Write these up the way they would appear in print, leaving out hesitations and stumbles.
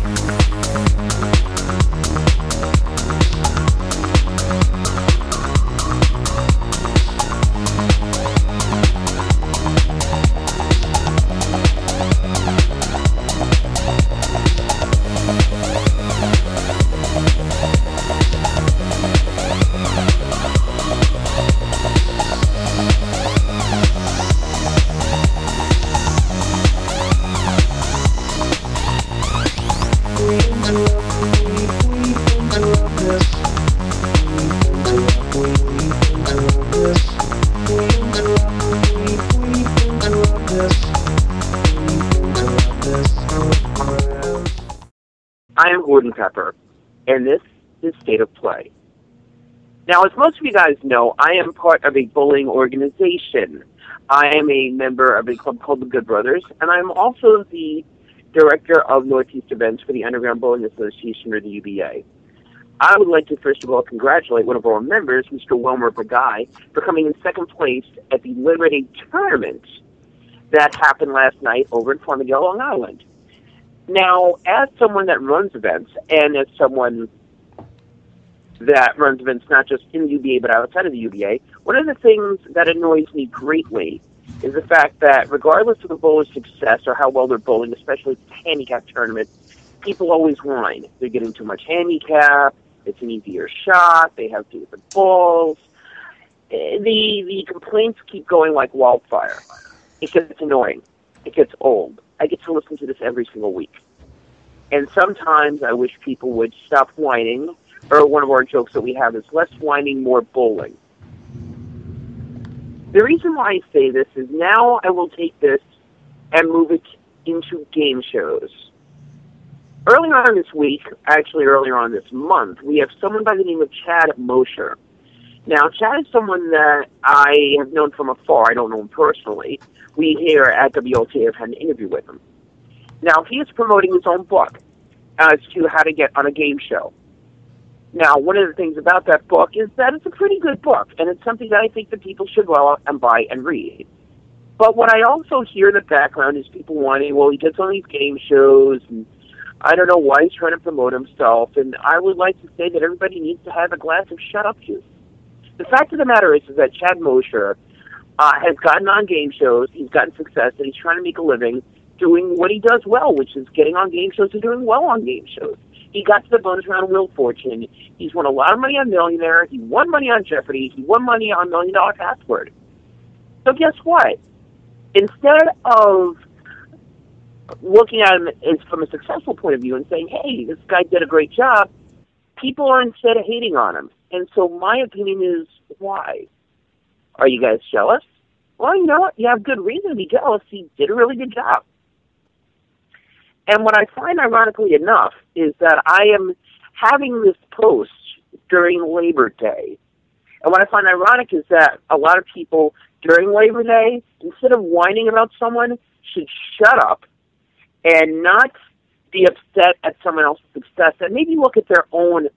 I am Gordon Pepper, and this is State of Play. Now, as most of you guys know, I am part of a bowling organization. I am a member of a club called the Good Brothers, and I'm also the director of Northeast events for the Underground Bowling Association, or the UBA. I would like to first of all congratulate one of our members, Mr. Wilmer Bagay, for coming in second place at the Labor Day tournament that happened last night over in Farmingdale, Long Island. Now, as someone that runs events, and as someone that runs events not just in the UBA but outside of the UBA, one of the things that annoys me greatly is the fact that regardless of the bowler's success or how well they're bowling, especially if it's a handicap tournament, people always whine. They're getting too much handicap, it's an easier shot, they have different balls. The complaints keep going like wildfire. It gets annoying. It gets old. I get to listen to this every single week. And sometimes I wish people would stop whining, or one of our jokes that we have is less whining, more bowling. The reason why I say this is now I will take this and move it into game shows. Earlier on this week, actually earlier on this month, we have someone by the name of Chad Mosher. Now, Chad is someone that I have known from afar. I don't know him personally. We here at WLT have had an interview with him. Now, he is promoting his own book as to how to get on a game show. Now, one of the things about that book is that it's a pretty good book, and it's something that I think that people should go out and buy and read. But what I also hear in the background is people wanting, well, he gets on these game shows, and I don't know why he's trying to promote himself, and I would like to say that everybody needs to have a glass of shut-up juice. The fact of the matter is that Chad Mosher has gotten on game shows, he's gotten success, and he's trying to make a living doing what he does well, which is getting on game shows and doing well on game shows. He got to the bonus round of Wheel of Fortune. He's won a lot of money on Millionaire. He won money on Jeopardy. He won money on $1 Million Password. So guess what? Instead of looking at him as from a successful point of view and saying, hey, this guy did a great job, people are instead hating on him. And so my opinion is, why? Are you guys jealous? Well, you know what? You have good reason to be jealous. He did a really good job. And what I find ironically enough is that I am having this post during Labor Day. And what I find ironic is that a lot of people during Labor Day, instead of whining about someone, should shut up and not be upset at someone else's success and maybe look at their own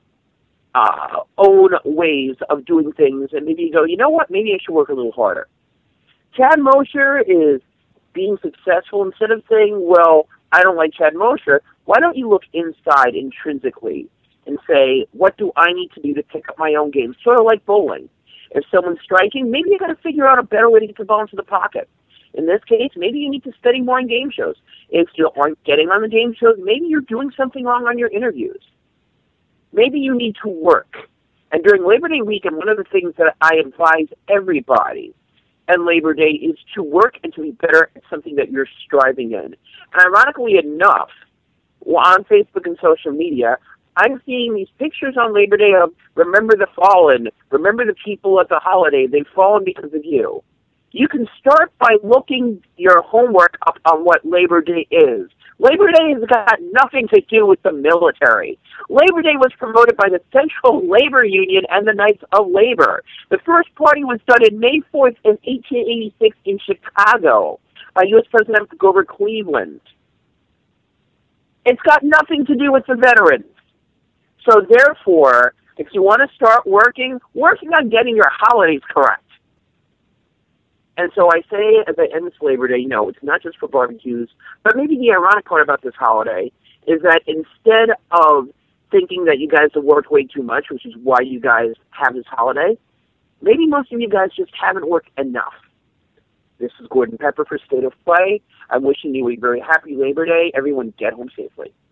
ways of doing things and maybe go, you know what, maybe I should work a little harder. Chad Mosher is being successful. Instead of saying, well, I don't like Chad Mosher, why don't you look inside intrinsically and say, what do I need to do to pick up my own game? Sort of like bowling. If someone's striking, maybe you got to figure out a better way to get the ball into the pocket. In this case, maybe you need to study more on game shows. If you aren't getting on the game shows, maybe you're doing something wrong on your interviews. Maybe you need to work. And during Labor Day weekend, one of the things that I advise everybody on Labor Day is to work and to be better at something that you're striving in. And ironically enough, on Facebook and social media, I'm seeing these pictures on Labor Day of remember the fallen, remember the people at the holiday, they've fallen because of you. You can start by looking your homework up on what Labor Day is. Labor Day has got nothing to do with the military. Labor Day was promoted by the Central Labor Union and the Knights of Labor. The first party was done in May 4th in 1886 in Chicago by U.S. President Grover Cleveland. It's got nothing to do with the veterans. So therefore, if you want to start working on getting your holidays correct. And so I say, as I end this Labor Day, it's not just for barbecues, but maybe the ironic part about this holiday is that instead of thinking that you guys have worked way too much, which is why you guys have this holiday, maybe most of you guys just haven't worked enough. This is Gordon Pepper for State of Play. I'm wishing you a very happy Labor Day. Everyone get home safely.